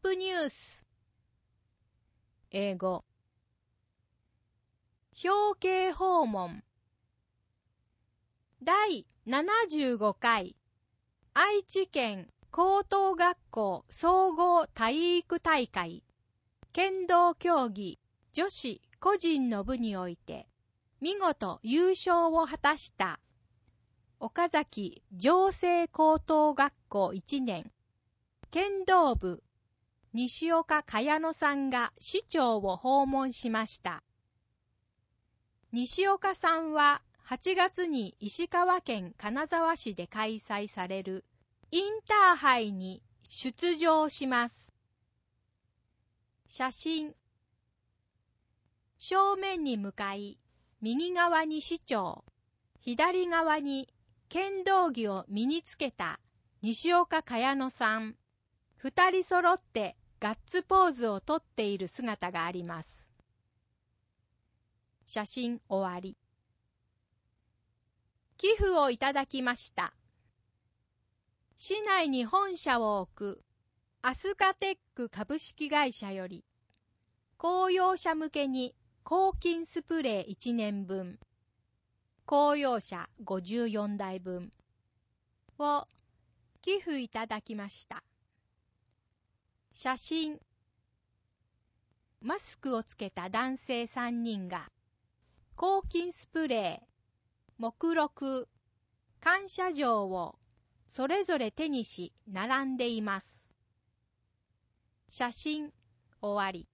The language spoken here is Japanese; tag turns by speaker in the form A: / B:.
A: プニュース。英語。表敬訪問。第75回愛知県高等学校総合体育大会剣道競技女子個人の部において見事優勝を果たした岡崎城西高等学校1年剣道部西岡茅野さんが市長を訪問しました。西岡さんは8月に石川県金沢市で開催されるインターハイに出場します。写真。正面に向かい、右側に市長、左側に剣道着を身につけた西岡茅野さん、二人揃ってガッツポーズをとっている姿があります。写真終わり。寄付をいただきました。市内に本社を置くアスカテック株式会社より公用車向けに抗菌スプレー1年分、公用車54台分を寄付いただきました。写真。マスクをつけた男性3人が抗菌スプレー、目録、感謝状をそれぞれ手にし並んでいます。写真終わり。